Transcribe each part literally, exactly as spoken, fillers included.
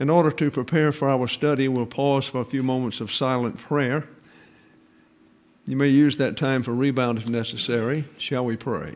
In order to prepare for our study, we'll pause for a few moments of silent prayer. You may use that time for rebound if necessary. Shall we pray?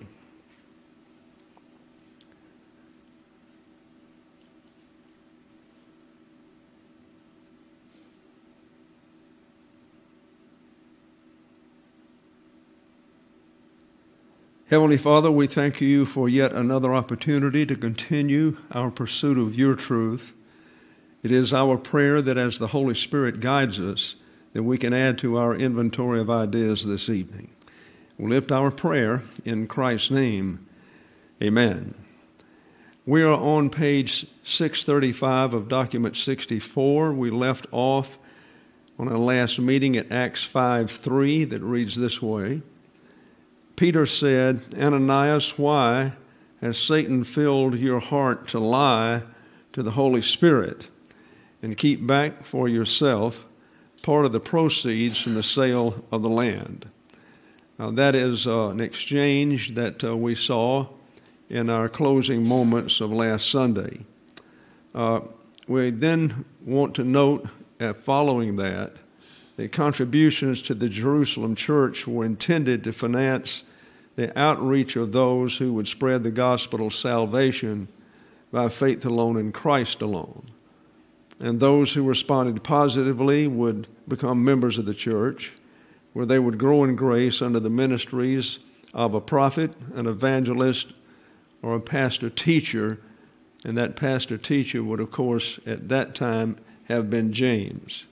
Heavenly Father, we thank you for yet another opportunity to continue our pursuit of your truth. It is our prayer that as the Holy Spirit guides us, that we can add to our inventory of ideas this evening. We'll lift our prayer in Christ's name. Amen. We are on page six thirty-five of document sixty-four. We left off on our last meeting at Acts five three that reads this way. Peter said, Ananias, why has Satan filled your heart to lie to the Holy Spirit and keep back for yourself part of the proceeds from the sale of the land? Now, that is uh, an exchange that uh, we saw in our closing moments of last Sunday. Uh, we then want to note, uh, following that, that contributions to the Jerusalem church were intended to finance the outreach of those who would spread the gospel of salvation by faith alone in Christ alone. And those who responded positively would become members of the church, where they would grow in grace under the ministries of a prophet, an evangelist, or a pastor-teacher. And that pastor-teacher would, of course, at that time have been James.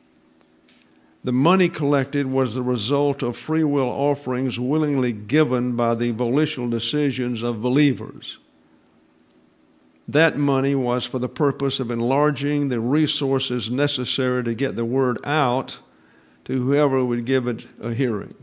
The money collected was the result of free will offerings willingly given by the volitional decisions of believers. That money was for the purpose of enlarging the resources necessary to get the word out to whoever would give it a hearing.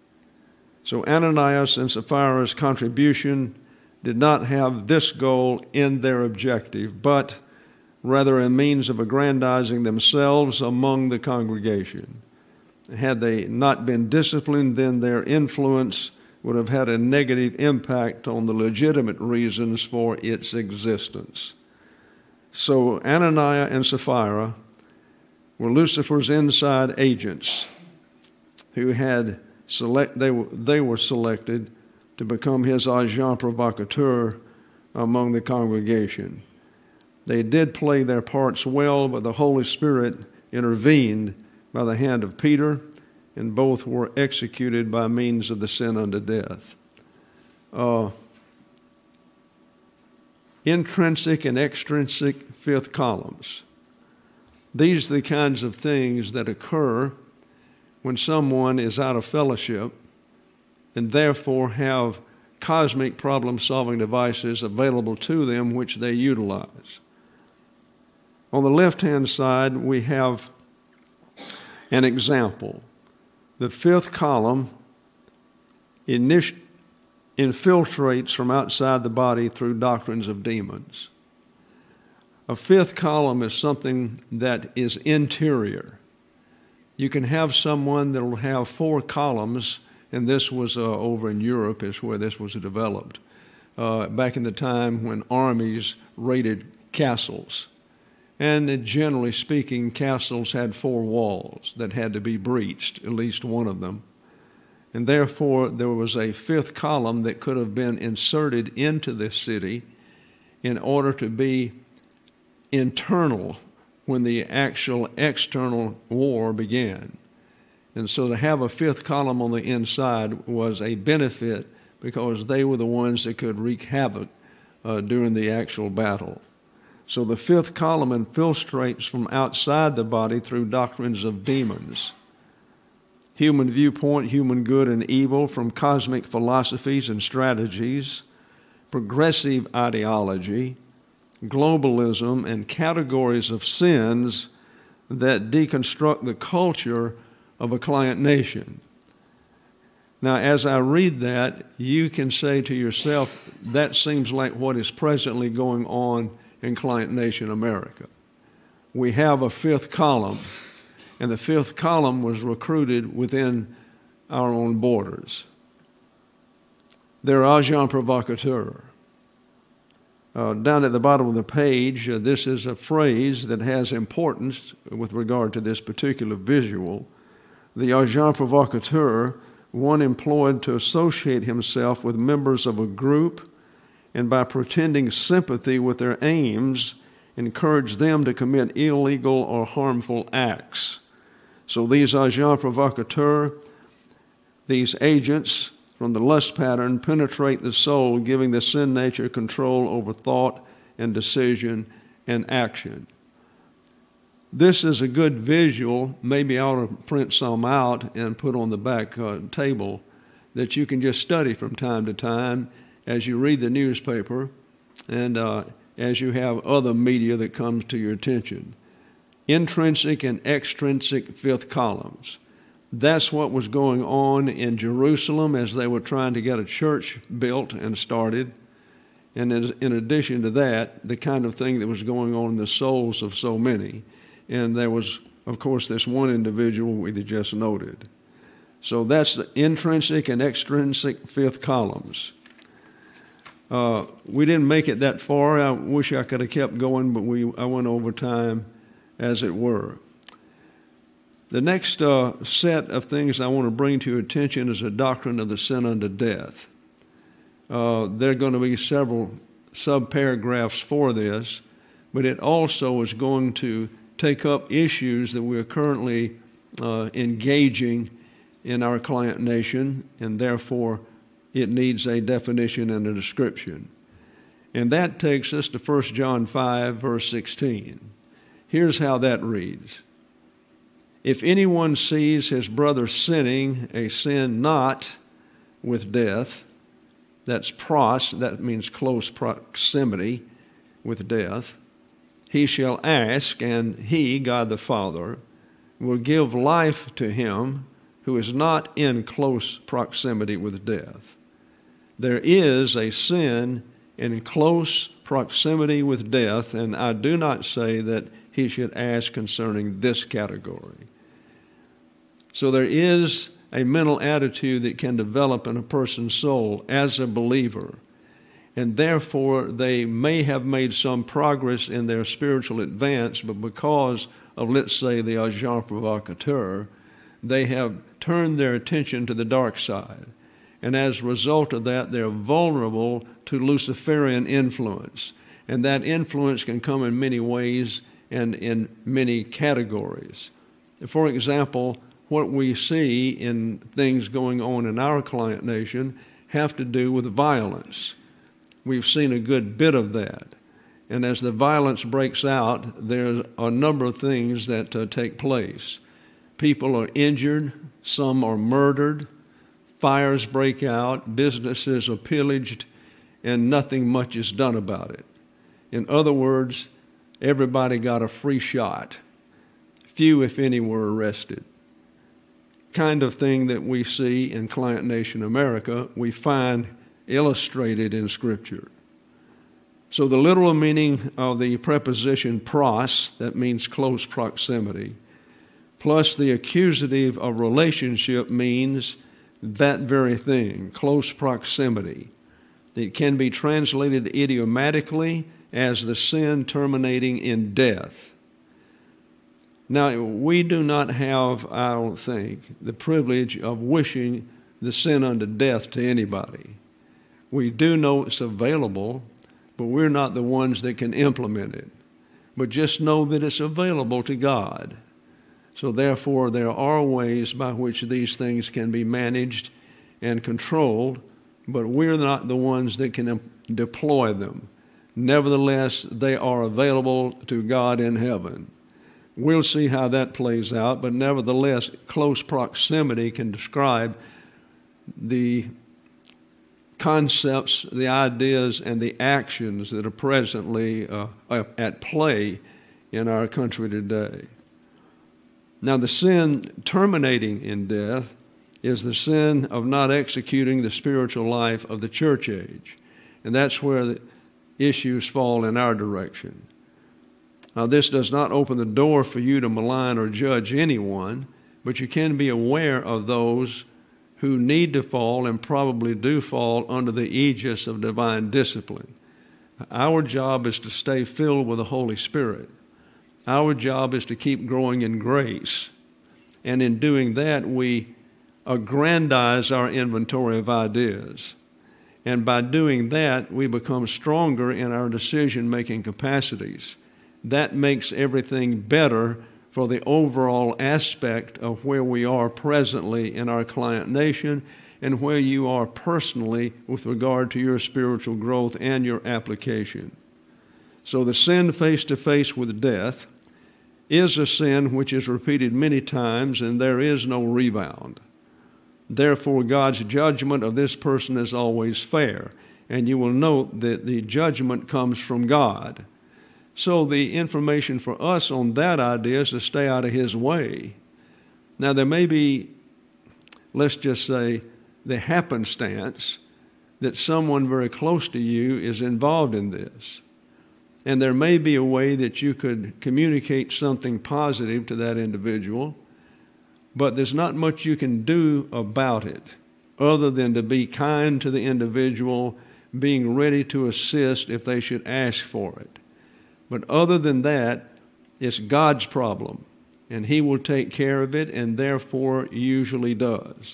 So Ananias and Sapphira's contribution did not have this goal in their objective, but rather a means of aggrandizing themselves among the congregation. Had they not been disciplined, then their influence would have had a negative impact on the legitimate reasons for its existence. So Ananias and Sapphira were Lucifer's inside agents who had select they were, they were selected to become his agent provocateur among the congregation. They did play their parts well, but the Holy Spirit intervened by the hand of Peter, and both were executed by means of the sin unto death. Uh, intrinsic and extrinsic fifth columns. These are the kinds of things that occur when someone is out of fellowship and therefore have cosmic problem-solving devices available to them which they utilize. On the left-hand side, we have an example. The fifth column init- infiltrates from outside the body through doctrines of demons. A fifth column is something that is interior. You can have someone that will have four columns, and this was uh, over in Europe is where this was developed, uh, back in the time when armies raided castles. And generally speaking, castles had four walls that had to be breached, at least one of them. And therefore, there was a fifth column that could have been inserted into the city in order to be internal when the actual external war began. And so to have a fifth column on the inside was a benefit because they were the ones that could wreak havoc uh, during the actual battle. So the fifth column infiltrates from outside the body through doctrines of demons. Human viewpoint, human good and evil from cosmic philosophies and strategies, progressive ideology, globalism, and categories of sins that deconstruct the culture of a client nation. Now, as I read that, you can say to yourself, that seems like what is presently going on in client nation America. We have a fifth column, and the fifth column was recruited within our own borders. They're agents provocateurs. Uh, down at the bottom of the page, uh, this is a phrase that has importance with regard to this particular visual. The agent provocateur, one employed to associate himself with members of a group and by pretending sympathy with their aims, encourage them to commit illegal or harmful acts. So these agents provocateurs, these agents from the lust pattern, penetrate the soul, giving the sin nature control over thought and decision and action. This is a good visual. Maybe I ought to print some out and put on the back uh, table that you can just study from time to time as you read the newspaper and uh, as you have other media that comes to your attention. Intrinsic and extrinsic fifth columns. That's what was going on in Jerusalem as they were trying to get a church built and started. And as, in addition to that, the kind of thing that was going on in the souls of so many. And there was, of course, this one individual we just noted. So that's the intrinsic and extrinsic fifth columns. Uh, we didn't make it that far. I wish I could have kept going, but we I went over time, as it were. The next uh, set of things I want to bring to your attention is the doctrine of the sin unto death. Uh, there are going to be several subparagraphs for this, but it also is going to take up issues that we are currently uh, engaging in our client nation, and therefore it needs a definition and a description. And that takes us to First John five, verse sixteen. Here's how that reads. If anyone sees his brother sinning a sin not with death, that's pros, that means close proximity with death, he shall ask, and he, God the Father, will give life to him who is not in close proximity with death. There is a sin in close proximity with death, and I do not say that he should ask concerning this category. So there is a mental attitude that can develop in a person's soul as a believer, and therefore they may have made some progress in their spiritual advance, but because of, let's say, the agent provocateur, they have turned their attention to the dark side. And as a result of that, they're vulnerable to Luciferian influence. And that influence can come in many ways and in many categories. For example, what we see in things going on in our client nation have to do with violence. We've seen a good bit of that. And as the violence breaks out, there's a number of things that uh, take place. People are injured, some are murdered, fires break out, businesses are pillaged, and nothing much is done about it. In other words, everybody got a free shot. Few, if any, were arrested. Kind of thing that we see in Client Nation America, we find illustrated in Scripture. So the literal meaning of the preposition pros, that means close proximity, plus the accusative of relationship means that very thing, close proximity. It can be translated idiomatically as the sin terminating in death. Now, we do not have, I don't think, the privilege of wishing the sin unto death to anybody. We do know it's available, but we're not the ones that can implement it. But just know that it's available to God. So therefore, there are ways by which these things can be managed and controlled, but we're not the ones that can deploy them. Nevertheless, they are available to God in heaven. We'll see how that plays out, but nevertheless, close proximity can describe the concepts, the ideas, and the actions that are presently uh, at play in our country today. Now, the sin terminating in death is the sin of not executing the spiritual life of the church age. And that's where the issues fall in our direction. Now, this does not open the door for you to malign or judge anyone, but you can be aware of those who need to fall and probably do fall under the aegis of divine discipline. Our job is to stay filled with the Holy Spirit. Our job is to keep growing in grace. And in doing that, we aggrandize our inventory of ideas. And by doing that, we become stronger in our decision-making capacities. That makes everything better for the overall aspect of where we are presently in our client nation and where you are personally with regard to your spiritual growth and your application. So the sin face-to-face with death is a sin which is repeated many times, and there is no rebound. Therefore, God's judgment of this person is always fair. And you will note that the judgment comes from God. So the information for us on that idea is to stay out of his way. Now, there may be, let's just say, the happenstance that someone very close to you is involved in this. And there may be a way that you could communicate something positive to that individual, but there's not much you can do about it other than to be kind to the individual, being ready to assist if they should ask for it. But other than that, it's God's problem, and he will take care of it, and therefore usually does.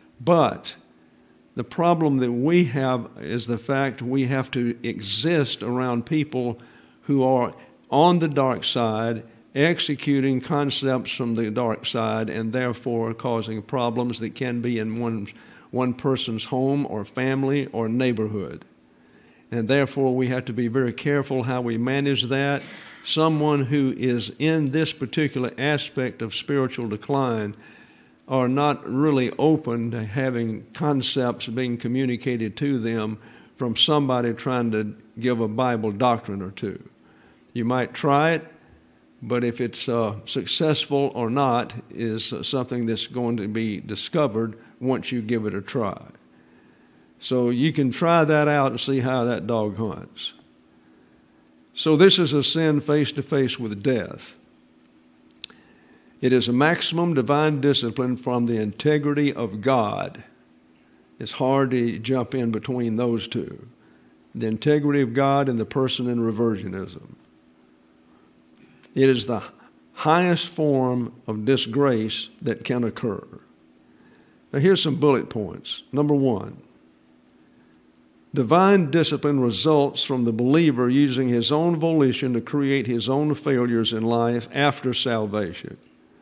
But the problem that we have is the fact we have to exist around people who are on the dark side, executing concepts from the dark side, and therefore causing problems that can be in one, one person's home or family or neighborhood. And therefore we have to be very careful how we manage that. Someone who is in this particular aspect of spiritual decline are not really open to having concepts being communicated to them from somebody trying to give a Bible doctrine or two. You might try it, but if it's uh, successful or not is uh, something that's going to be discovered once you give it a try. So you can try that out and see how that dog hunts. So this is a sin face-to-face with death. It is a maximum divine discipline from the integrity of God. It's hard to jump in between those two. The integrity of God and the person in reversionism. It is the highest form of disgrace that can occur. Now here's some bullet points. Number one, divine discipline results from the believer using his own volition to create his own failures in life after salvation.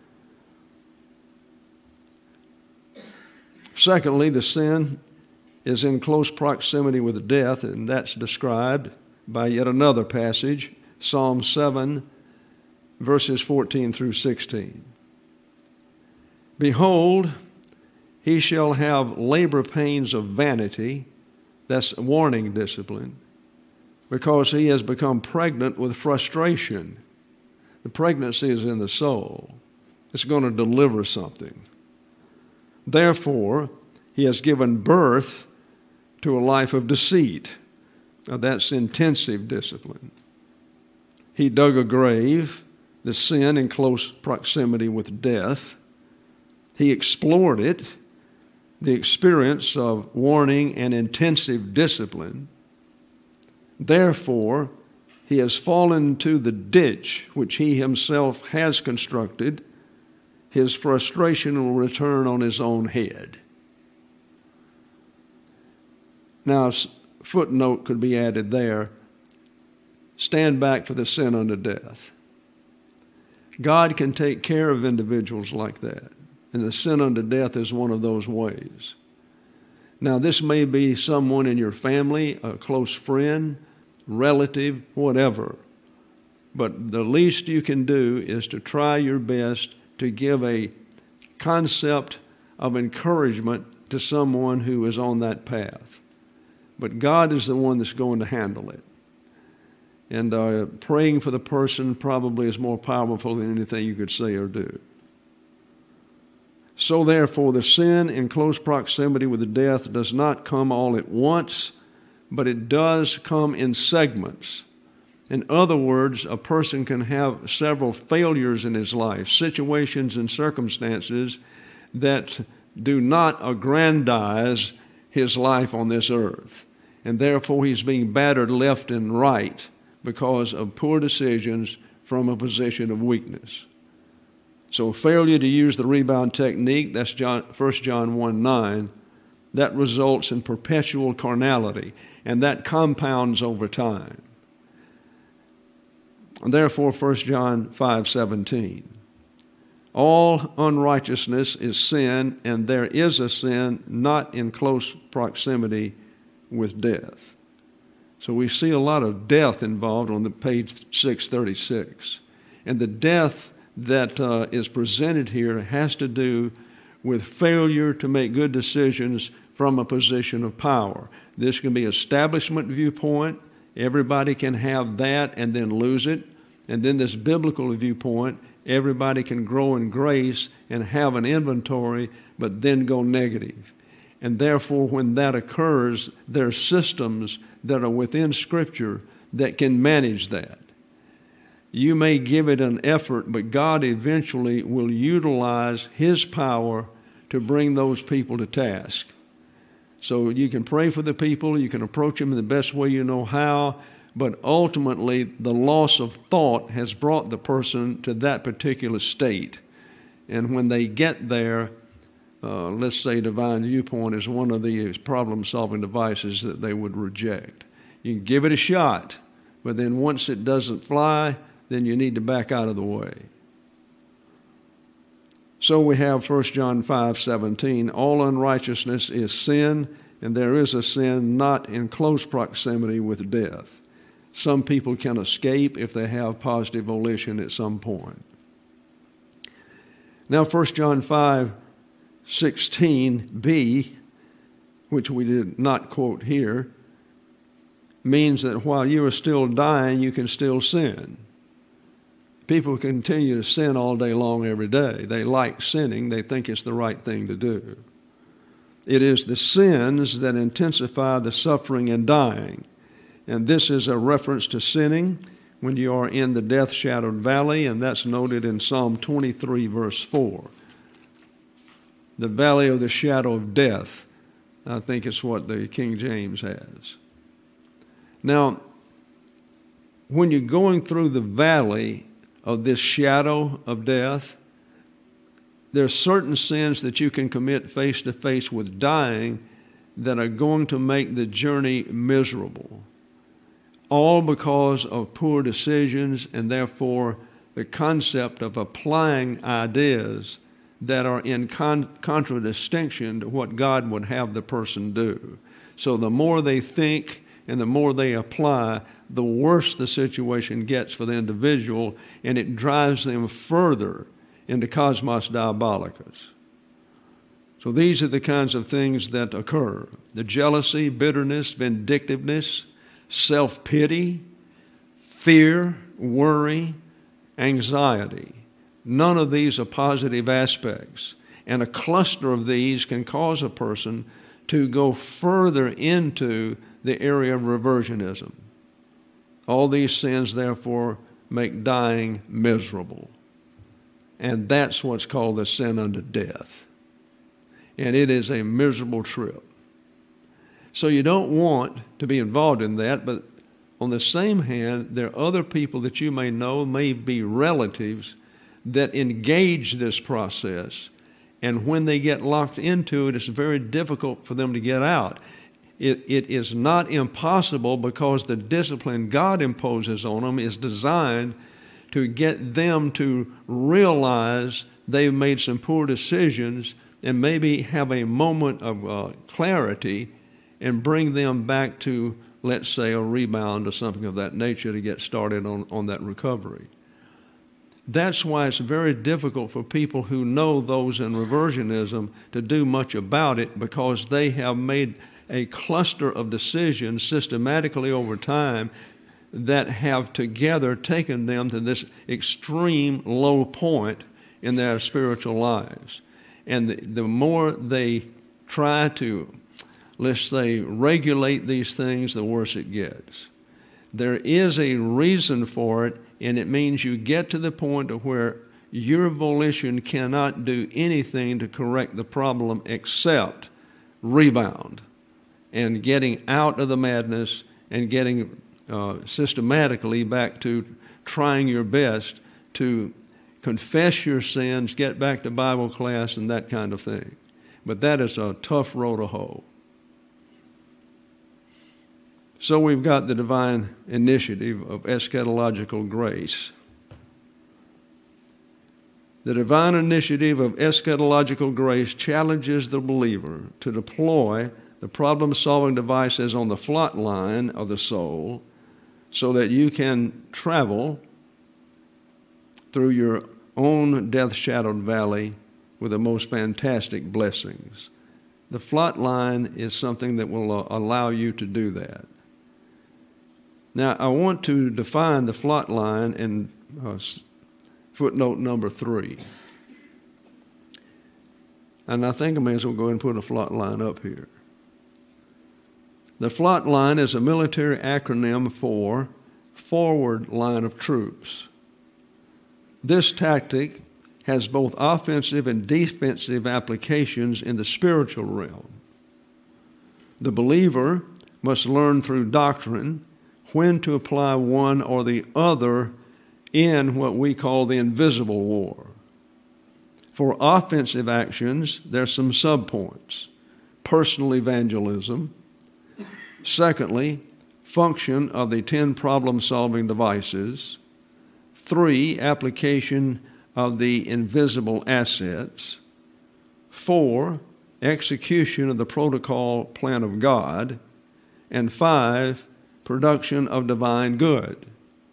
Secondly, the sin is in close proximity with death, and that's described by yet another passage, Psalm seven, verses fourteen through sixteen. Behold, he shall have labor pains of vanity, that's warning discipline, because he has become pregnant with frustration. The pregnancy is in the soul. It's going to deliver something. Therefore, he has given birth to a life of deceit. Now, that's intensive discipline. He dug a grave, the sin in close proximity with death. He explored it, the experience of warning and intensive discipline. Therefore, he has fallen into the ditch which he himself has constructed. His frustration will return on his own head. Now, a footnote could be added there. Stand back for the sin unto death. God can take care of individuals like that, and the sin unto death is one of those ways. Now, this may be someone in your family, a close friend, relative, whatever. But the least you can do is to try your best to give a concept of encouragement to someone who is on that path. But God is the one that's going to handle it. And uh, praying for the person probably is more powerful than anything you could say or do. So therefore, the sin in close proximity with the death does not come all at once, but it does come in segments. In other words, a person can have several failures in his life, situations and circumstances that do not aggrandize his life on this earth. and therefore he's being battered left and right because of poor decisions from a position of weakness. So failure to use the rebound technique, that's John, First John one nine, that results in perpetual carnality, and that compounds over time. And therefore, First John five seventeen, all unrighteousness is sin, and there is a sin not in close proximity with death. So we see a lot of death involved on the page six thirty-six. And the death that uh, is presented here has to do with failure to make good decisions from a position of power. This can be establishment viewpoint. Everybody can have that and then lose it. And then this biblical viewpoint, everybody can grow in grace and have an inventory, but then go negative. And therefore, when that occurs, there are systems that are within Scripture that can manage that. You may give it an effort, but God eventually will utilize His power to bring those people to task. So you can pray for the people, you can approach them in the best way you know how, but ultimately the loss of thought has brought the person to that particular state. And when they get there, uh, let's say divine viewpoint is one of the problem-solving devices that they would reject. You can give it a shot, but then once it doesn't fly, then you need to back out of the way. So we have First John five seventeen, all unrighteousness is sin, and there is a sin not in close proximity with death. Some people can escape if they have positive volition at some point. Now First John five sixteen b, which we did not quote here, means that while you are still dying, you can still sin. People continue to sin all day long every day. They like sinning. They think it's the right thing to do. It is the sins that intensify the suffering and dying. And this is a reference to sinning when you are in the death-shadowed valley, and that's noted in Psalm twenty-three, verse four. The valley of the shadow of death, I think it's what the King James has. Now, when you're going through the valley of this shadow of death, there are certain sins that you can commit face to face with dying that are going to make the journey miserable, all because of poor decisions and therefore the concept of applying ideas that are in con- contradistinction to what God would have the person do. So the more they think and the more they apply, the worse the situation gets for the individual, and it drives them further into cosmos diabolicus. So these are the kinds of things that occur. The jealousy, bitterness, vindictiveness, self-pity, fear, worry, anxiety. None of these are positive aspects. And a cluster of these can cause a person to go further into the area of reversionism. All these sins, therefore, make dying miserable. And that's what's called the sin unto death. And it is a miserable trip. So you don't want to be involved in that, but on the same hand, there are other people that you may know, may be relatives, that engage this process. And when they get locked into it, it's very difficult for them to get out. It, it is not impossible because the discipline God imposes on them is designed to get them to realize they've made some poor decisions and maybe have a moment of uh, clarity and bring them back to, let's say, a rebound or something of that nature to get started on, on that recovery. That's why it's very difficult for people who know those in reversionism to do much about it, because they have made a cluster of decisions systematically over time that have together taken them to this extreme low point in their spiritual lives. And the, the more they try to, let's say, regulate these things, the worse it gets. There is a reason for it, and it means you get to the point of where your volition cannot do anything to correct the problem except rebound. and getting out of the madness and getting uh, systematically back to trying your best to confess your sins, get back to Bible class, and that kind of thing. But that is a tough road to hoe. So we've got the divine initiative of eschatological grace. The divine initiative of eschatological grace challenges the believer to deploy the problem-solving devices on the flat line of the soul so that you can travel through your own death-shadowed valley with the most fantastic blessings. The flat line is something that will allow you to do that. Now, I want to define the flat line in uh, footnote number three. And I think I may as well go ahead and put a flat line up here. The flat line is a military acronym for forward line of troops. This tactic has both offensive and defensive applications in the spiritual realm. The believer must learn through doctrine when to apply one or the other in what we call the invisible war. For offensive actions, there's some subpoints. Personal evangelism. Secondly, function of the ten problem-solving devices. Three, application of the invisible assets. Four, execution of the protocol plan of God. And five, production of divine good.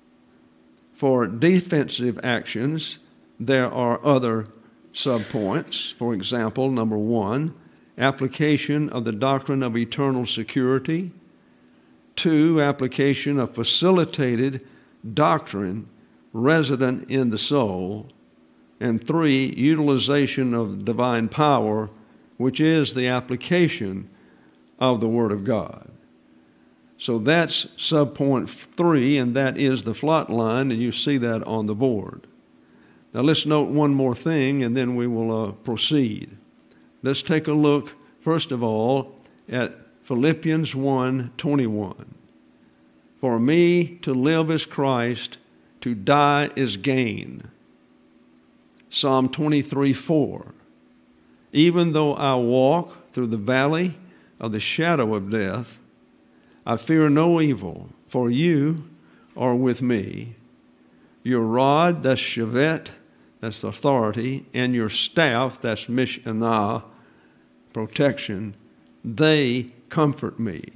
For defensive actions, there are other subpoints. For example, number one, application of the doctrine of eternal security. Two, application of facilitated doctrine resident in the soul. And three, utilization of divine power, which is the application of the Word of God. So that's subpoint three, and that is the flat line, and you see that on the board. Now let's note one more thing, and then we will uh, proceed. Let's take a look, first of all, at Philippians one twenty-one. For me to live is Christ, to die is gain. Psalm twenty-three four. Even though I walk through the valley of the shadow of death, I fear no evil, for you are with me. Your rod, that's Shevet, that's authority, and your staff, that's Mishnah, protection, they comfort me.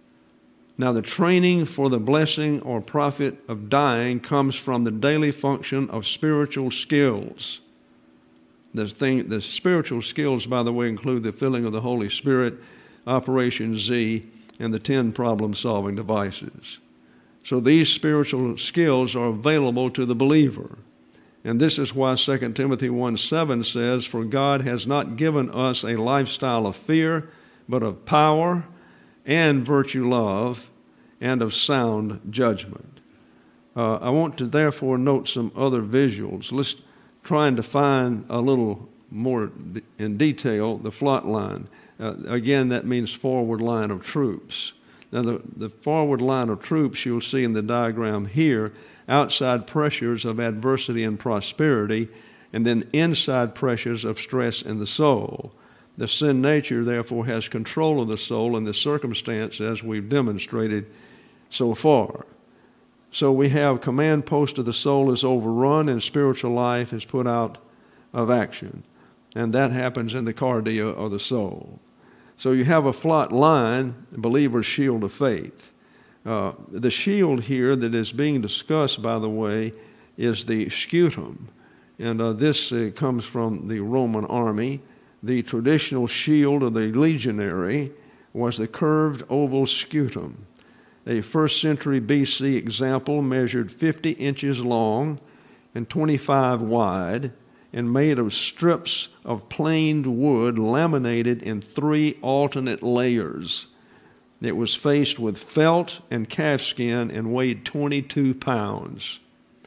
Now, the training for the blessing or profit of dying comes from the daily function of spiritual skills. The, thing, the spiritual skills, by the way, include the filling of the Holy Spirit, Operation Z, and the ten problem-solving devices. So these spiritual skills are available to the believer. And this is why Second Timothy one seven says, for God has not given us a lifestyle of fear, but of power and virtue love and of sound judgment. Uh, I want to therefore note some other visuals. Let's try and define a little more in detail the flat line. Uh, again, that means forward line of troops. Now, the, the forward line of troops you'll see in the diagram here, outside pressures of adversity and prosperity, and then inside pressures of stress in the soul. The sin nature, therefore, has control of the soul in the circumstance as we've demonstrated so far. So we have command post of the soul is overrun and spiritual life is put out of action. And that happens in the cardia of the soul. So you have a flat line, believer's shield of faith. Uh, the shield here that is being discussed, by the way, is the scutum. And uh, this uh, comes from the Roman army. The traditional shield of the legionary was the curved oval scutum. A first century B C example measured fifty inches long and twenty-five wide and made of strips of planed wood laminated in three alternate layers. It was faced with felt and calfskin and weighed twenty-two pounds.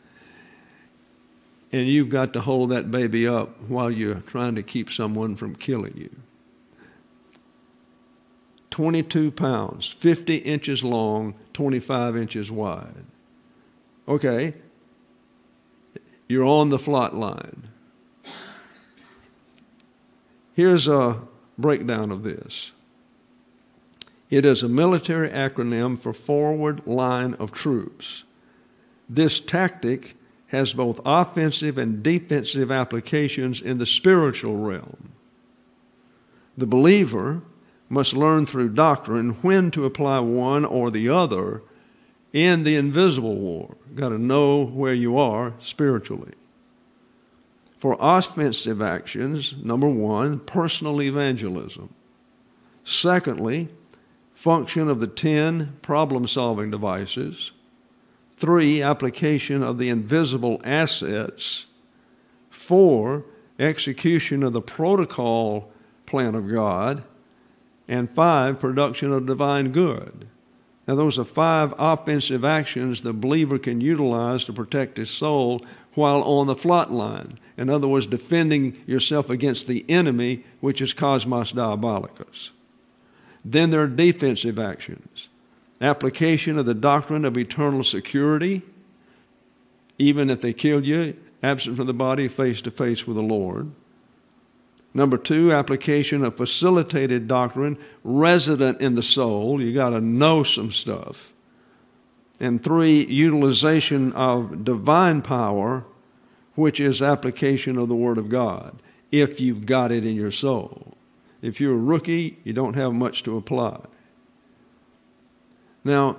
And you've got to hold that baby up while you're trying to keep someone from killing you. twenty-two pounds, fifty inches long, twenty-five inches wide. Okay, you're on the flight line. Here's a breakdown of this. It is a military acronym for Forward Line of Troops. This tactic has both offensive and defensive applications in the spiritual realm. The believer must learn through doctrine when to apply one or the other in the invisible war. You've got to know where you are spiritually. For offensive actions, number one, personal evangelism. Secondly, function of the ten problem-solving devices. Three, application of the invisible assets. Four, execution of the protocol plan of God. And five, production of divine good. Now, those are five offensive actions the believer can utilize to protect his soul while on the flight line. In other words, defending yourself against the enemy, which is Cosmos Diabolicus. Then there are defensive actions. Application of the doctrine of eternal security, even if they kill you, absent from the body, face to face with the Lord. Number two, application of facilitated doctrine, resident in the soul. You got to know some stuff. And three, utilization of divine power, which is application of the Word of God, if you've got it in your soul. If you're a rookie, you don't have much to apply. Now,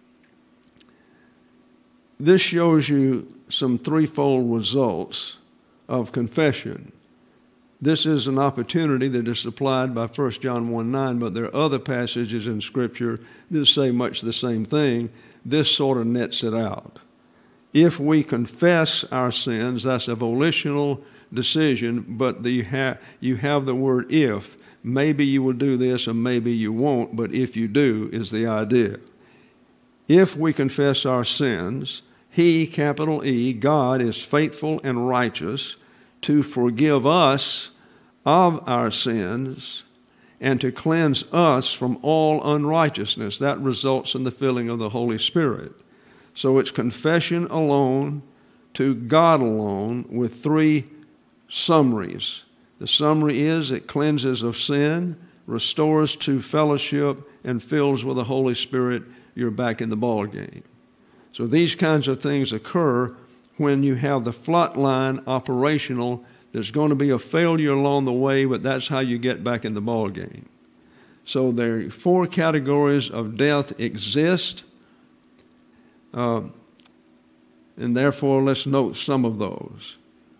this shows you some threefold results of confession. This is an opportunity that is supplied by First John one nine, but there are other passages in Scripture that say much the same thing. This sort of nets it out. If we confess our sins, that's a volitional decision, but the, you, ha- you have the word if. Maybe you will do this and maybe you won't, but if you do is the idea. If we confess our sins, He, capital E, God, is faithful and righteous to forgive us of our sins and to cleanse us from all unrighteousness. That results in the filling of the Holy Spirit. So it's confession alone to God alone with three summaries. The summary is it cleanses of sin, restores to fellowship, and fills with the Holy Spirit. You're back in the ball game. So these kinds of things occur when you have the flight line operational. There's going to be a failure along the way, but that's how you get back in the ball game. So there are four categories of death exist, uh, and therefore let's note some of those.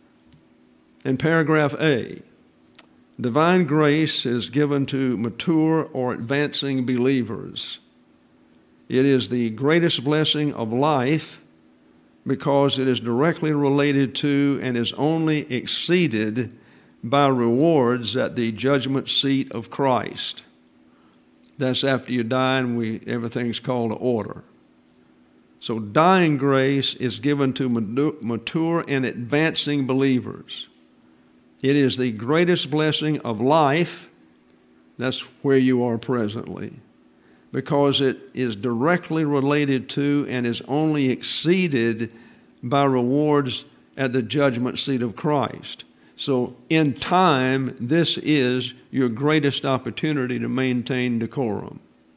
In paragraph A, divine grace is given to mature or advancing believers. It is the greatest blessing of life because it is directly related to and is only exceeded by rewards at the judgment seat of Christ. That's after you die and we, everything's called to order. So dying grace is given to mature and advancing believers. It is the greatest blessing of life. That's where you are presently. Because it is directly related to and is only exceeded by rewards at the judgment seat of Christ. So in time, this is your greatest opportunity to maintain decorum.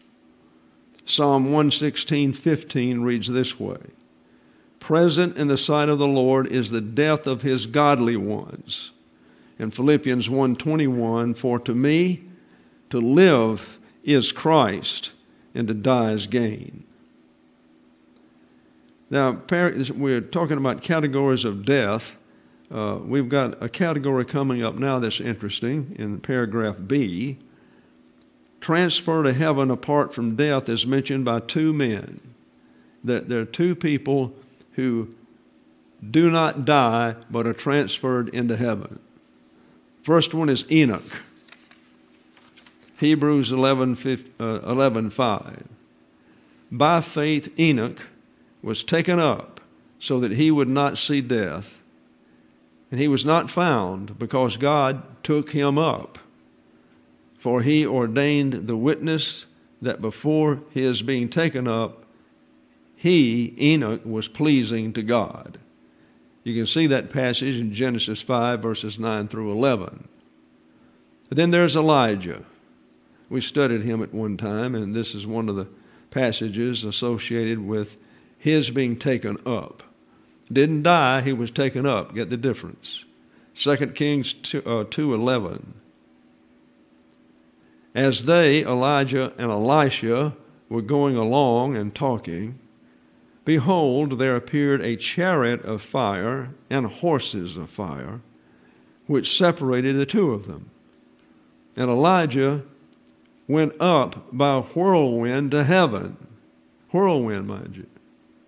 Psalm one sixteen fifteen reads this way: present in the sight of the Lord is the death of his godly ones. In Philippians one twenty-one, for to me to live is Christ, and to die is gain. Now, we're talking about categories of death. Uh, we've got a category coming up now that's interesting in paragraph B. Transfer to heaven apart from death is mentioned by two men. That there are two people who do not die but are transferred into heaven. First one is Enoch. Hebrews eleven five. By faith Enoch was taken up so that he would not see death. And he was not found because God took him up. For he ordained the witness that before his being taken up, he, Enoch, was pleasing to God. You can see that passage in Genesis five, verses nine through eleven. But then there's Elijah. We studied him at one time, and this is one of the passages associated with his being taken up. Didn't die, he was taken up. Get the difference. Second Kings two eleven. As they, Elijah and Elisha, were going along and talking, behold, there appeared a chariot of fire and horses of fire, which separated the two of them. And Elijah went up by a whirlwind to heaven. Whirlwind, mind you.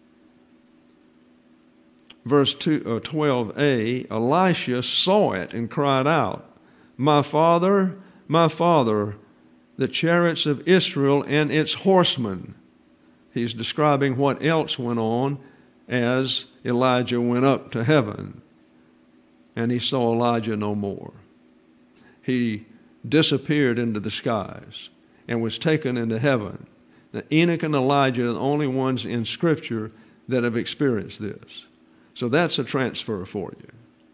Verse two, uh, twelve a, Elisha saw it and cried out, My father, my father, the chariots of Israel and its horsemen. He's describing what else went on as Elijah went up to heaven. And he saw Elijah no more. He disappeared into the skies and was taken into heaven. Now, Enoch and Elijah are the only ones in Scripture that have experienced this. So that's a transfer for you.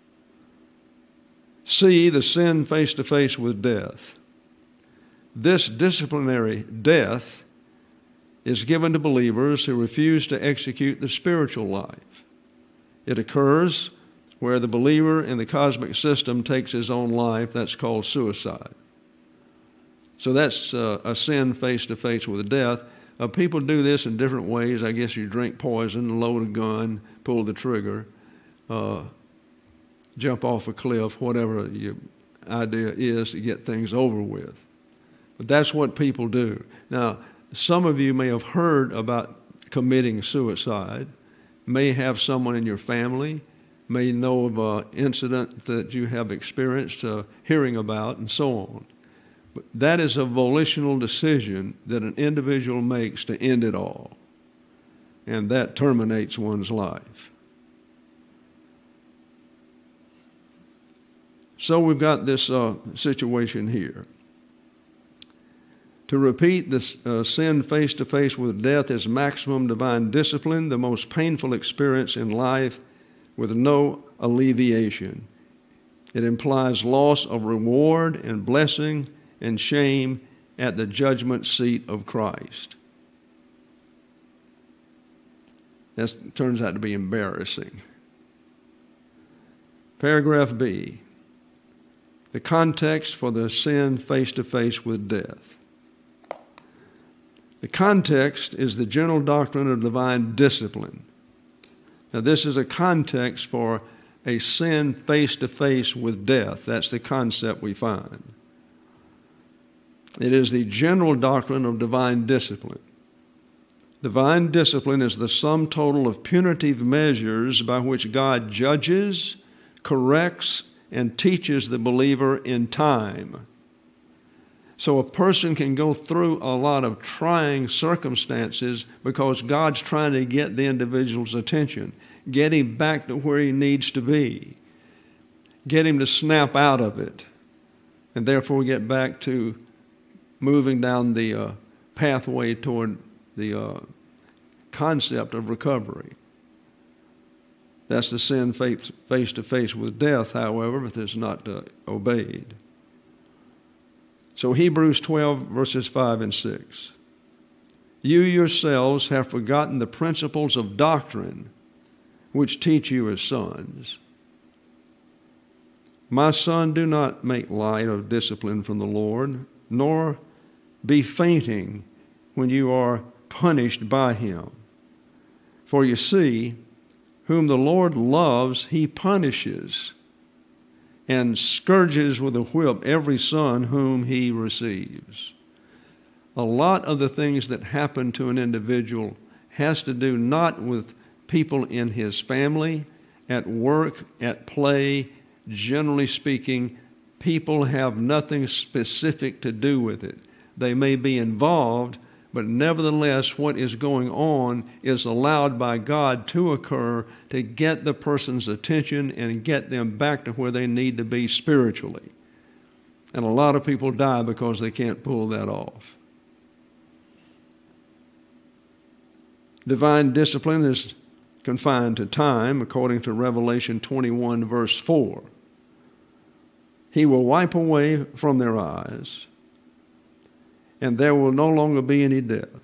See the sin face to face with death. This disciplinary death is given to believers who refuse to execute the spiritual life. It occurs where the believer in the cosmic system takes his own life. That's called suicide. So that's uh, a sin face to face with death. Uh, people do this in different ways. I guess you drink poison, load a gun, pull the trigger, uh, jump off a cliff, whatever your idea is to get things over with. But that's what people do. Now, some of you may have heard about committing suicide, may have someone in your family, may know of an incident that you have experienced, uh, hearing about, and so on. But that is a volitional decision that an individual makes to end it all. And that terminates one's life. So we've got this uh, situation here. To repeat this uh, sin face to face with death is maximum divine discipline, the most painful experience in life with no alleviation. It implies loss of reward and blessing and shame at the judgment seat of Christ. That turns out to be embarrassing. Paragraph B, the context for the sin face to face with death. The context is the general doctrine of divine discipline. Now, this is a context for a sin face to face with death. That's the concept we find. It is the general doctrine of divine discipline. Divine discipline is the sum total of punitive measures by which God judges, corrects, and teaches the believer in time. So a person can go through a lot of trying circumstances because God's trying to get the individual's attention, get him back to where he needs to be, get him to snap out of it, and therefore get back to moving down the uh, pathway toward the uh, concept of recovery. That's the sin face, face to face with death, however, if it's not uh, obeyed. So Hebrews twelve, verses five and six. You yourselves have forgotten the principles of doctrine which teach you as sons. My son, do not make light of discipline from the Lord, nor be fainting when you are punished by him. For you see, whom the Lord loves, he punishes, and scourges with a whip every son whom he receives. A lot of the things that happen to an individual has to do not with people in his family, at work, at play. Generally speaking, people have nothing specific to do with it. They may be involved, but nevertheless, what is going on is allowed by God to occur to get the person's attention and get them back to where they need to be spiritually. And a lot of people die because they can't pull that off. Divine discipline is confined to time, according to Revelation twenty-one, verse four. He will wipe away from their eyes, and there will no longer be any death.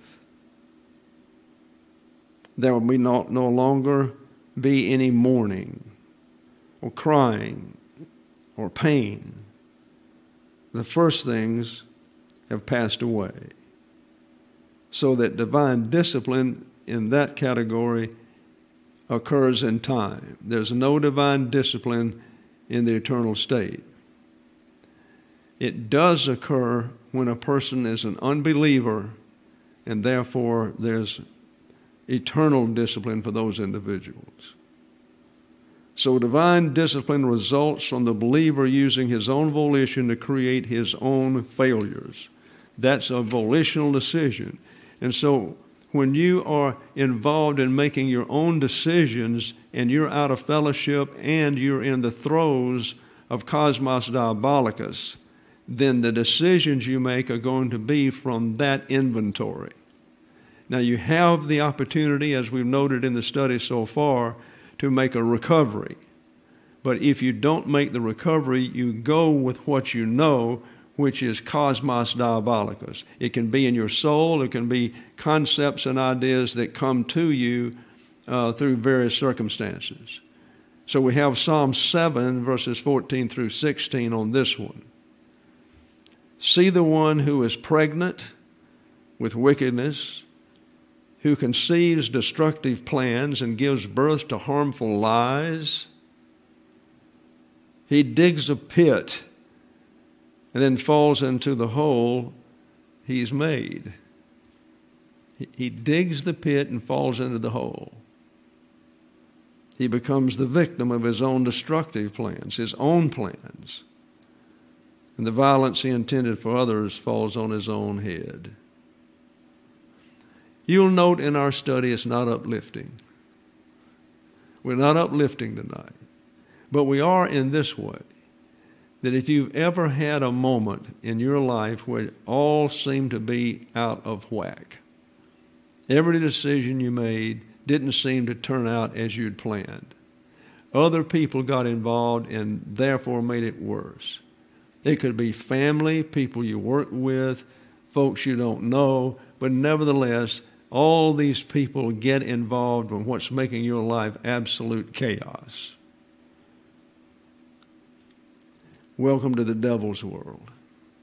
There will be no, no longer be any mourning or crying or pain. The first things have passed away. So that divine discipline in that category occurs in time. There's no divine discipline in the eternal state. It does occur when a person is an unbeliever, and therefore there's eternal discipline for those individuals. So divine discipline results from the believer using his own volition to create his own failures. That's a volitional decision. And so when you are involved in making your own decisions and you're out of fellowship and you're in the throes of cosmos diabolicus, then the decisions you make are going to be from that inventory. Now, you have the opportunity, as we've noted in the study so far, to make a recovery. But if you don't make the recovery, you go with what you know, which is cosmos diabolicus. It can be in your soul. It can be concepts and ideas that come to you uh, through various circumstances. So we have Psalm seven, verses fourteen through sixteen on this one. See the one who is pregnant with wickedness, who conceives destructive plans and gives birth to harmful lies. He digs a pit and then falls into the hole he's made. He digs the pit and falls into the hole. He becomes the victim of his own destructive plans, his own plans. And the violence he intended for others falls on his own head. You'll note in our study it's not uplifting. We're not uplifting tonight. But we are in this way, that if you've ever had a moment in your life where all seemed to be out of whack, every decision you made didn't seem to turn out as you'd planned. Other people got involved and therefore made it worse. It could be family, people you work with, folks you don't know, but nevertheless, all these people get involved in what's making your life absolute chaos. Welcome to the devil's world.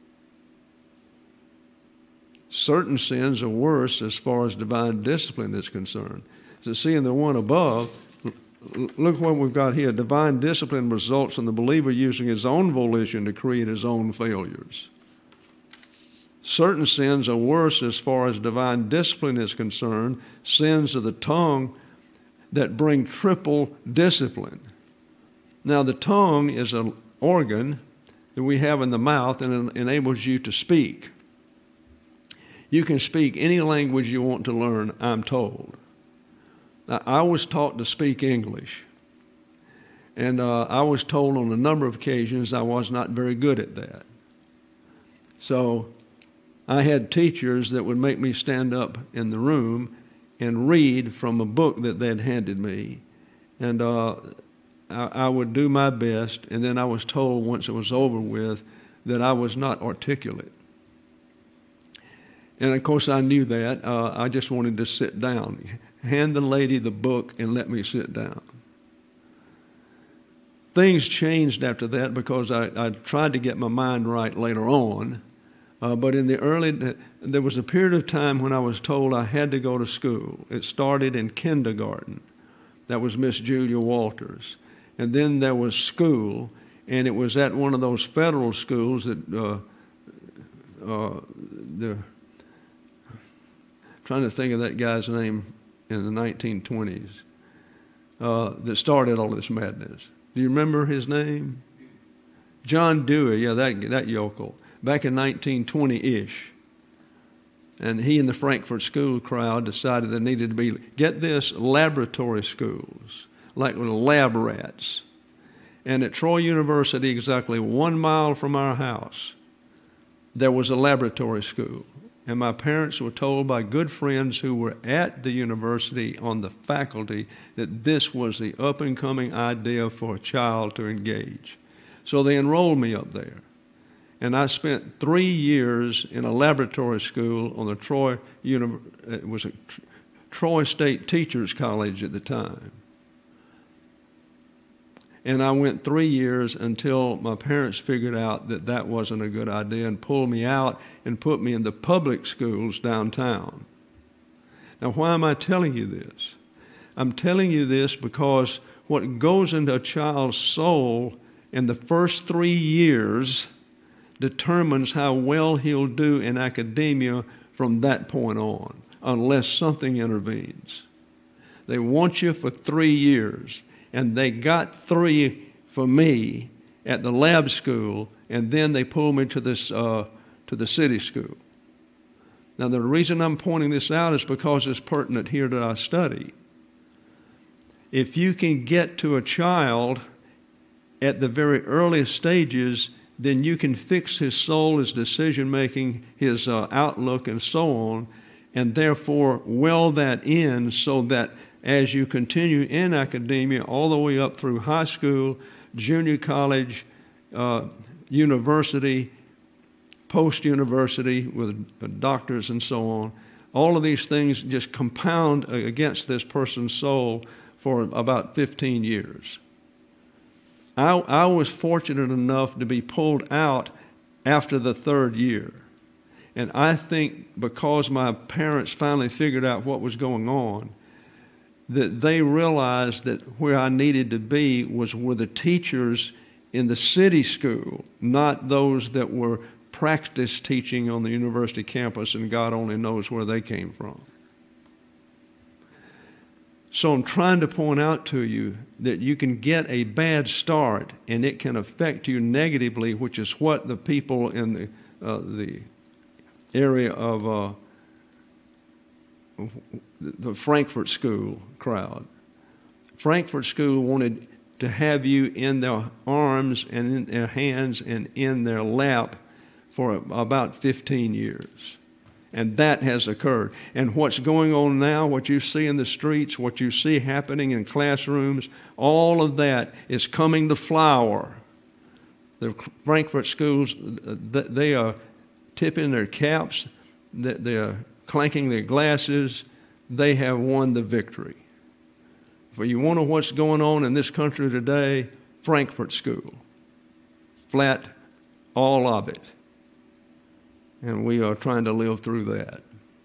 Certain sins are worse as far as divine discipline is concerned. So see in the one above, look what we've got here. Divine discipline results from the believer using his own volition to create his own failures. Certain sins are worse as far as divine discipline is concerned, sins of the tongue that bring triple discipline. Now, the tongue is an organ that we have in the mouth and it enables you to speak. You can speak any language you want to learn, I'm told. Now, I was taught to speak English, and uh, I was told on a number of occasions I was not very good at that. So I had teachers that would make me stand up in the room and read from a book that they had handed me. And uh, I, I would do my best, and then I was told once it was over with that I was not articulate. And of course I knew that. Uh, I just wanted to sit down. Hand the lady the book and let me sit down. Things changed after that because I, I tried to get my mind right later on. Uh, but in the early, there was a period of time when I was told I had to go to school. It started in kindergarten. That was Miss Julia Walters. And then there was school, and it was at one of those federal schools that uh, uh, the, I'm trying to think of that guy's name in the nineteen twenties uh, that started all this madness. Do you remember his name? John Dewey, yeah, that, that yokel. Back in nineteen twenty-ish. And he and the Frankfurt School crowd decided there needed to be, get this, laboratory schools, like little lab rats. And at Troy University, exactly one mile from our house, there was a laboratory school. And my parents were told by good friends who were at the university on the faculty that this was the up-and-coming idea for a child to engage. So they enrolled me up there. And I spent three years in a laboratory school on the Troy, it was a Troy State Teachers College at the time. And I went three years until my parents figured out that that wasn't a good idea and pulled me out and put me in the public schools downtown. Now, why am I telling you this? I'm telling you this because what goes into a child's soul in the first three years determines how well he'll do in academia from that point on, unless something intervenes. They want you for three years. And they got three for me at the lab school, and then they pulled me to this uh, to the city school. Now, the reason I'm pointing this out is because it's pertinent here that I study. If you can get to a child at the very earliest stages, then you can fix his soul, his decision-making, his uh, outlook, and so on, and therefore well that in so that as you continue in academia all the way up through high school, junior college, uh, university, post-university with doctors and so on, all of these things just compound against this person's soul for about fifteen years. I, I was fortunate enough to be pulled out after the third year. And I think because my parents finally figured out what was going on, that they realized that where I needed to be was with the teachers in the city school, not those that were practice teaching on the university campus, and God only knows where they came from. So I'm trying to point out to you that you can get a bad start and it can affect you negatively, which is what the people in the uh, the area of uh, the Frankfurt School crowd. Frankfurt School wanted to have you in their arms and in their hands and in their lap for about fifteen years. And that has occurred. And what's going on now, what you see in the streets, what you see happening in classrooms, all of that is coming to flower. The Frankfurt schools, they are tipping their caps, they are clanking their glasses. They have won the victory. If you want to know what's going on in this country today, Frankfurt School. Flat, all of it. And we are trying to live through that.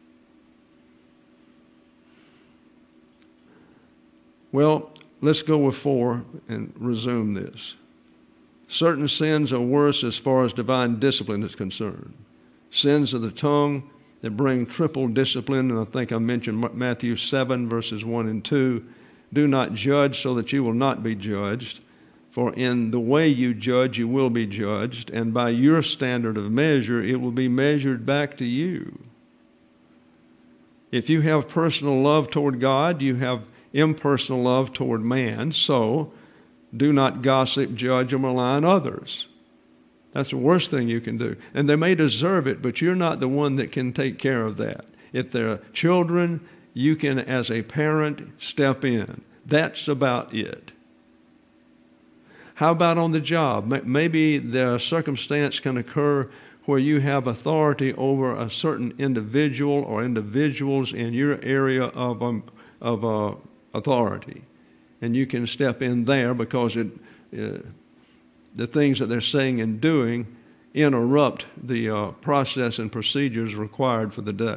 Well, let's go with four and resume this. Certain sins are worse as far as divine discipline is concerned. Sins of the tongue that bring triple discipline, and I think I mentioned Matthew seven, verses one and two. Do not judge so that you will not be judged. For in the way you judge, you will be judged, and by your standard of measure, it will be measured back to you. If you have personal love toward God, you have impersonal love toward man, so do not gossip, judge, or malign others. That's the worst thing you can do. And they may deserve it, but you're not the one that can take care of that. If they're children, you can, as a parent, step in. That's about it. How about on the job? Maybe the circumstance can occur where you have authority over a certain individual or individuals in your area of, um, of uh, authority. And you can step in there because it, uh, the things that they're saying and doing interrupt the uh, process and procedures required for the day.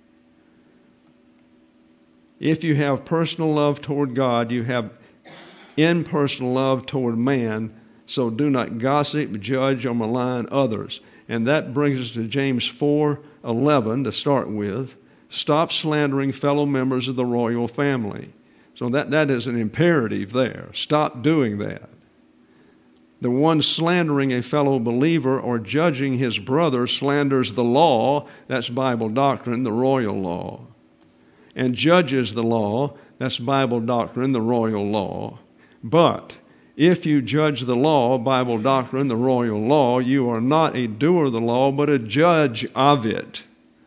If you have personal love toward God, you have impersonal love toward man, so do not gossip, judge, or malign others. And that brings us to James four eleven to start with. Stop slandering fellow members of the royal family. So that, that is an imperative there. Stop doing that. The one slandering a fellow believer or judging his brother slanders the law, that's Bible doctrine, the royal law, and judges the law, that's Bible doctrine, the royal law. But If you judge the law, Bible doctrine, the royal law, you are not a doer of the law, but a judge of it.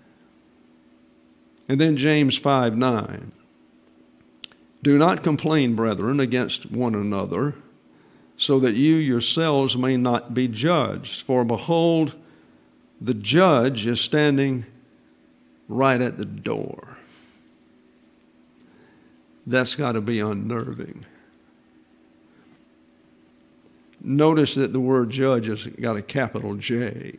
And then James five nine. Do not complain, brethren, against one another, so that you yourselves may not be judged. For behold, the judge is standing right at the door. That's got to be unnerving. Notice that the word judge has got a capital J.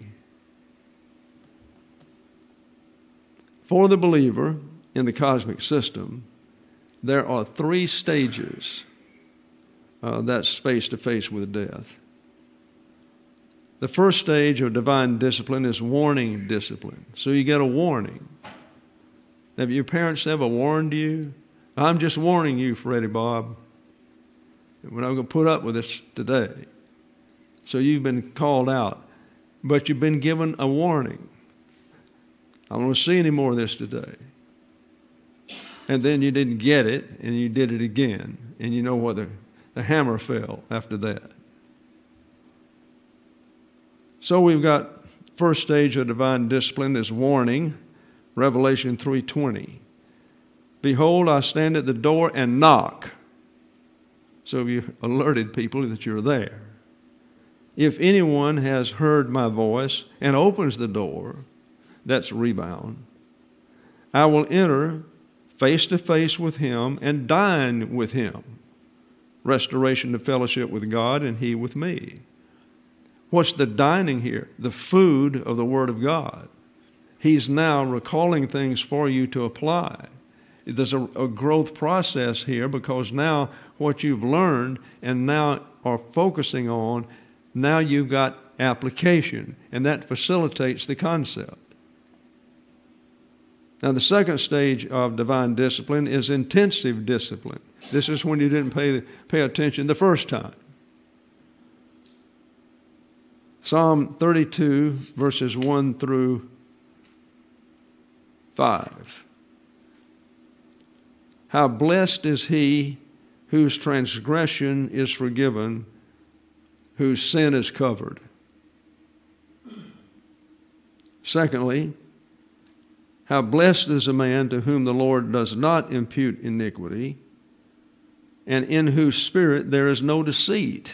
For the believer in the cosmic system, there are three stages uh, that's face-to-face with death. The first stage of divine discipline is warning discipline. So you get a warning. Have your parents ever warned you? I'm just warning you, Freddie Bob. We're not going to put up with this today. So you've been called out, but you've been given a warning. I don't want to see any more of this today. And then you didn't get it, and you did it again. And you know what? The, the hammer fell after that. So we've got first stage of divine discipline is warning, Revelation three twenty. Behold, I stand at the door and knock. So you alerted people that you're there. If anyone has heard my voice and opens the door, that's rebound, I will enter face to face with him and dine with him. Restoration to fellowship with God and he with me. What's the dining here? The food of the Word of God. He's now recalling things for you to apply. There's a, a growth process here because now what you've learned and now are focusing on, now you've got application, and that facilitates the concept. Now, the second stage of divine discipline is intensive discipline. This is when you didn't pay, pay attention the first time. Psalm thirty-two, verses one through five. How blessed is he whose transgression is forgiven, whose sin is covered. Secondly, how blessed is a man to whom the Lord does not impute iniquity, and in whose spirit there is no deceit.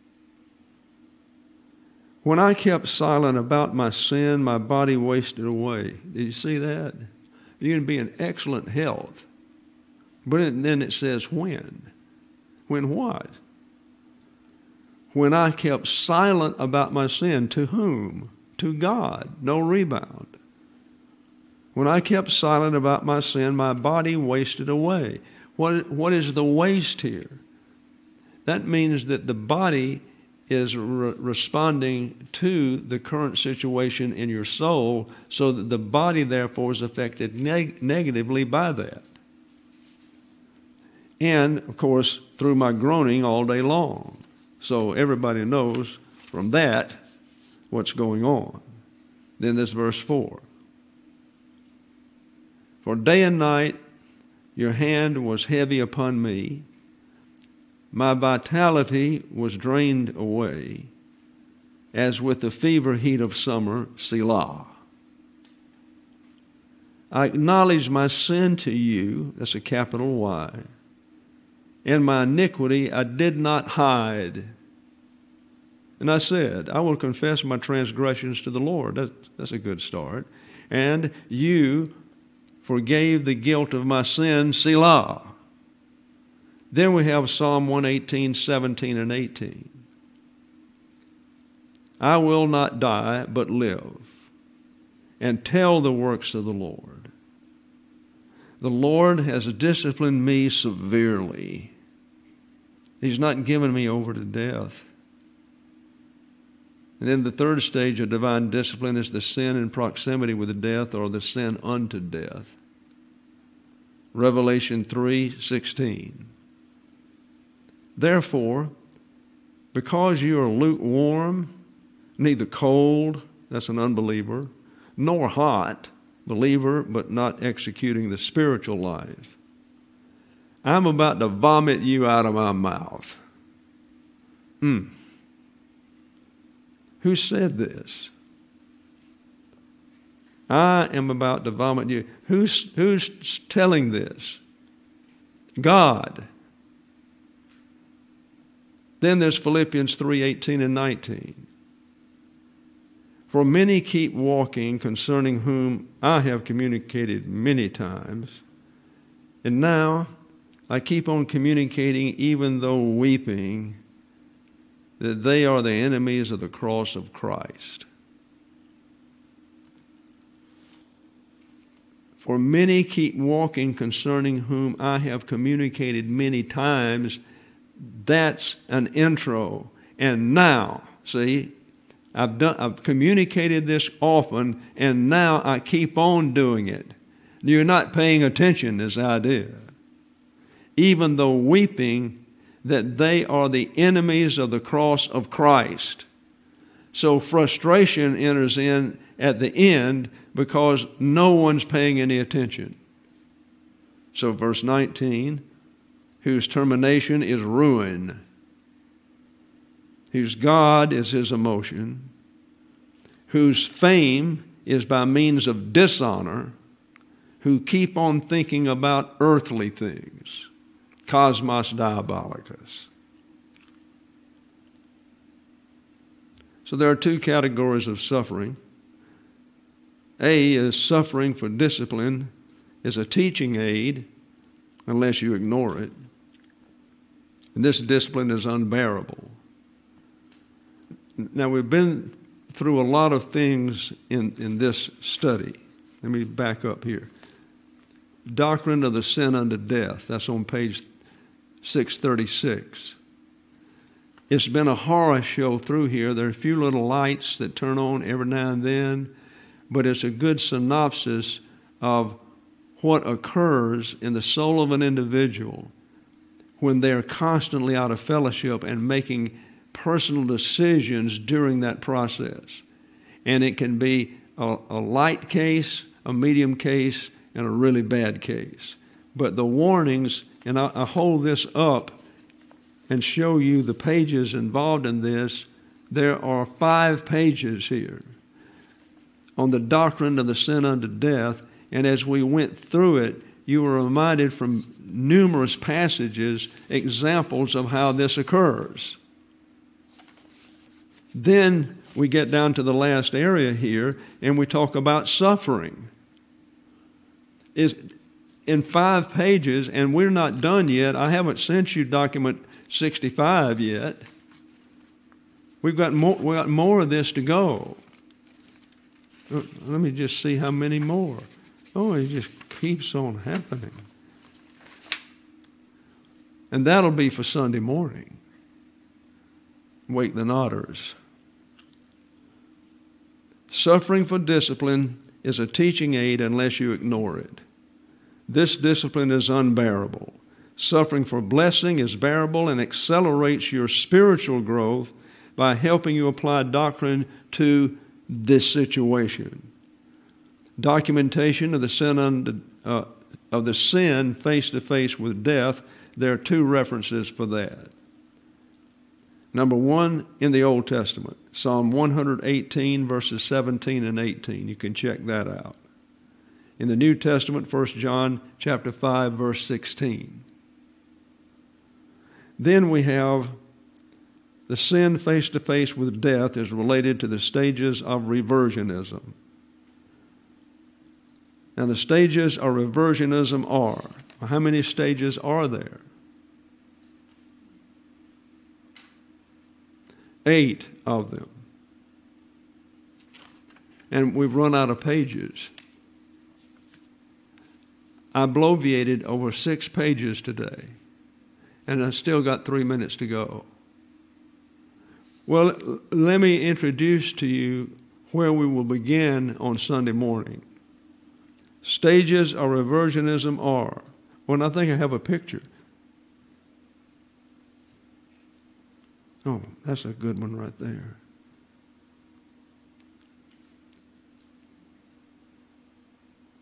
When I kept silent about my sin, my body wasted away. Did you see that? You can be in excellent health. But then it says when. When what? When I kept silent about my sin. To whom? To God. No rebound. When I kept silent about my sin, my body wasted away. What, what is the waste here? That means that the body is re- responding to the current situation in your soul, so that the body, therefore, is affected neg- negatively by that. And, of course, through my groaning all day long. So everybody knows from that what's going on. Then there's verse four. For day and night your hand was heavy upon me. My vitality was drained away, as with the fever heat of summer, Selah. I acknowledge my sin to you, that's a capital Y, and my iniquity I did not hide. And I said, I will confess my transgressions to the Lord. That's, that's a good start. And you forgave the guilt of my sin, Selah. Then we have Psalm one eighteen, seventeen, and eighteen. I will not die, but live, and tell the works of the Lord. The Lord has disciplined me severely. He's not given me over to death. And then the third stage of divine discipline is the sin in proximity with death, or the sin unto death. Revelation three sixteen. Therefore, because you are lukewarm, neither cold, that's an unbeliever, nor hot, believer, but not executing the spiritual life, I'm about to vomit you out of my mouth. Mm. Who said this? I am about to vomit you. Who's, who's telling this? God. Then there's Philippians three eighteen and nineteen. For many keep walking, concerning whom I have communicated many times, and now I keep on communicating, even though weeping, that they are the enemies of the cross of Christ. For many keep walking, concerning whom I have communicated many times. That's an intro. And now, see, I've done, I've communicated this often, and now I keep on doing it. You're not paying attention as I did. Even though weeping, that they are the enemies of the cross of Christ. So frustration enters in at the end because no one's paying any attention. So verse nineteen, whose termination is ruin, whose God is his emotion, whose fame is by means of dishonor, who keep on thinking about earthly things, cosmos diabolicus. So there are two categories of suffering. A is suffering for discipline, is a teaching aid unless you ignore it. And this discipline is unbearable. Now, we've been through a lot of things in, in this study. Let me back up here. Doctrine of the sin unto death. That's on page six thirty-six. It's been a horror show through here. There are a few little lights that turn on every now and then, but it's a good synopsis of what occurs in the soul of an individual when they're constantly out of fellowship and making personal decisions during that process. And it can be a, a light case, a medium case, and a really bad case. But the warnings, and I, I hold this up and show you the pages involved in this. There are five pages here on the doctrine of the sin unto death. And as we went through it, you were reminded from numerous passages, examples of how this occurs. Then we get down to the last area here, and we talk about suffering. Is in five pages, and we're not done yet. I haven't sent you document sixty-five yet. We've got more, we've got more of this to go. Let me just see how many more. Oh, it just keeps on happening. And that'll be for Sunday morning. Wake the Nodders. Suffering for discipline is a teaching aid unless you ignore it. This discipline is unbearable. Suffering for blessing is bearable and accelerates your spiritual growth by helping you apply doctrine to this situation. Documentation of the sin under, uh, of the sin face to face with death. There are two references for that. Number one, in the Old Testament, Psalm one eighteen, verses seventeen and eighteen. You can check that out. In the New Testament, First John chapter five, verse sixteen. Then we have the sin face to face with death is related to the stages of reversionism. Now, the stages of reversionism are, how many stages are there? Eight of them. And we've run out of pages. I bloviated over six pages today, and I still got three minutes to go. Well, let me introduce to you where we will begin on Sunday morning. Stages of reversionism are, well, I think I have a picture. Oh, that's a good one right there.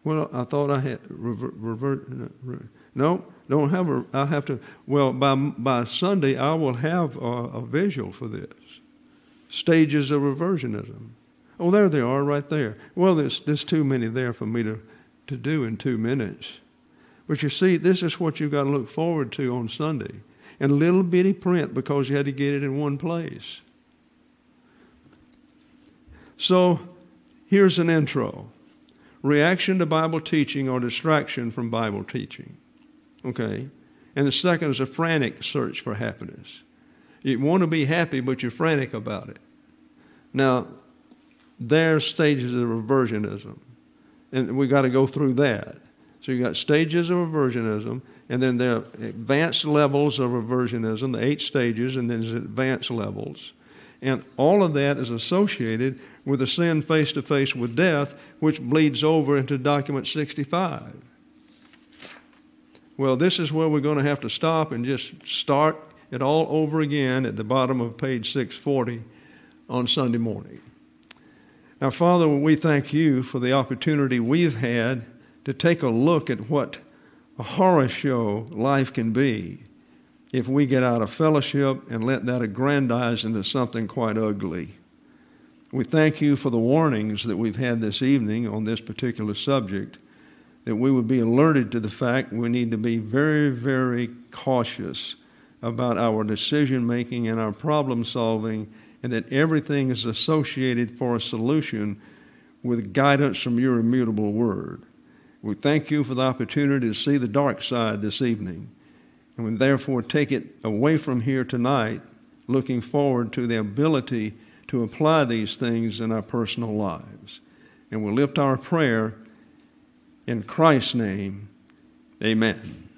Well, I thought I had revert. revert no, don't have a. I have to. Well, by by Sunday, I will have a, a visual for this. Stages of reversionism. Oh, there they are, right there. Well, there's there's too many there for me to to do in two minutes. But you see, this is what you've got to look forward to on Sunday, in little bitty print because you had to get it in one place. So, here's an intro. Reaction to Bible teaching or distraction from Bible teaching. Okay? And the second is a frantic search for happiness. You want to be happy, but you're frantic about it. Now, there's stages of reversionism. And we got to go through that. So you got stages of reversionism, and then there are advanced levels of reversionism, the eight stages, and then there's advanced levels. And all of that is associated with a sin face-to-face with death, which bleeds over into document sixty-five. Well, this is where we're going to have to stop and just start it all over again at the bottom of page six forty on Sunday morning. Now, Father, we thank you for the opportunity we've had to take a look at what a horror show life can be if we get out of fellowship and let that aggrandize into something quite ugly. We thank you for the warnings that we've had this evening on this particular subject, that we would be alerted to the fact we need to be very, very cautious about our decision-making and our problem-solving, and that everything is associated for a solution with guidance from your immutable word. We thank you for the opportunity to see the dark side this evening, and we therefore take it away from here tonight, looking forward to the ability to apply these things in our personal lives. And we'll lift our prayer in Christ's name. Amen.